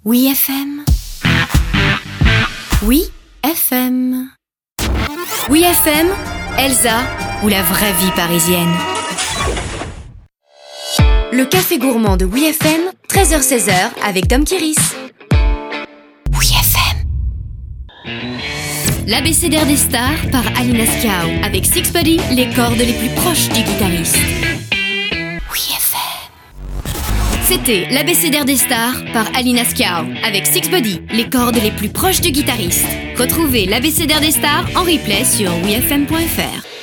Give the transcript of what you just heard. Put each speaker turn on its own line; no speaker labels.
Oui FM. Oui FM. Oui FM, Elsa ou la vraie vie parisienne. Le café gourmand de Oui FM, 13h-16h avec Dom Kiris. Oui FM. L'abécédaire des stars par Alina Scow avec Six Body, les cordes les plus proches du guitariste. Oui FM. C'était l'abécédaire des stars par Alina Scow avec Six Body, les cordes les plus proches du guitariste. Retrouvez l'abécédaire des stars en replay sur wifm.fr.